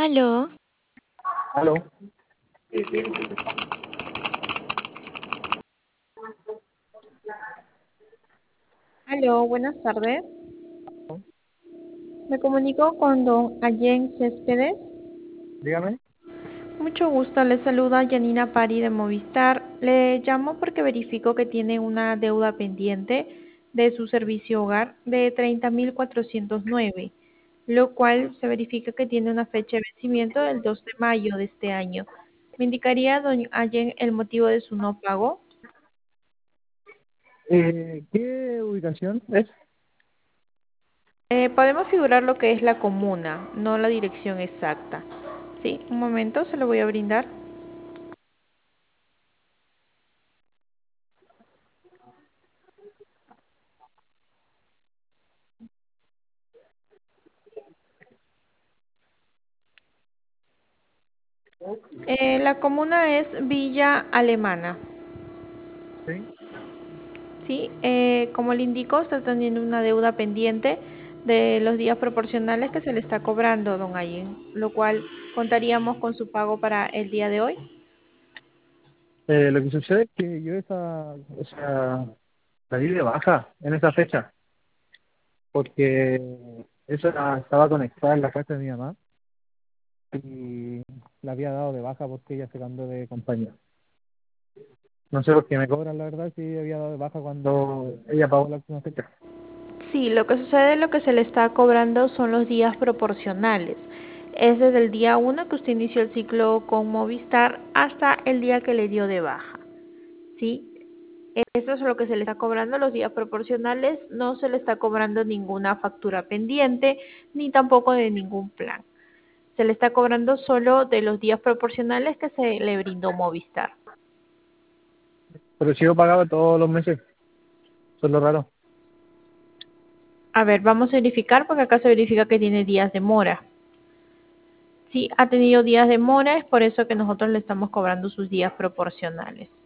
Aló, Aló. Aló, buenas tardes. Me comunico con don Allen Céspedes. Dígame. Mucho gusto, le saluda Janina Pari de Movistar. Le llamo porque verifico que tiene una deuda pendiente de su servicio hogar de 30.409, lo cual se verifica que tiene una fecha de vencimiento del 2 de mayo de este año. ¿Me indicaría, don Allen, el motivo de su no pago? ¿Qué ubicación es? Podemos figurar lo que es la comuna, no la dirección exacta. Sí, un momento, se lo voy a brindar. La comuna es Villa Alemana. Sí. Sí, como le indico, está teniendo una deuda pendiente de los días proporcionales que se le está cobrando, don Allen, lo cual contaríamos con su pago para el día de hoy. Lo que sucede es que yo la di de baja en esa fecha, porque estaba conectada en la casa de mi mamá y la había dado de baja porque ella se cambió de compañía. No sé por qué me cobran, la verdad, si había dado de baja cuando ella pagó la última fecha. Sí, lo que sucede, lo que se le está cobrando son los días proporcionales. Es desde el día 1 que usted inició el ciclo con Movistar hasta el día que le dio de baja. ¿Sí? Eso es lo que se le está cobrando los días proporcionales, no se le está cobrando ninguna factura pendiente, ni tampoco de ningún plan. Se le está cobrando solo de los días proporcionales que se le brindó Movistar. Pero si yo pagaba todos los meses, eso es lo raro. A ver, vamos a verificar porque acá se verifica que tiene días de mora. Sí, ha tenido días de mora, es por eso que nosotros le estamos cobrando sus días proporcionales.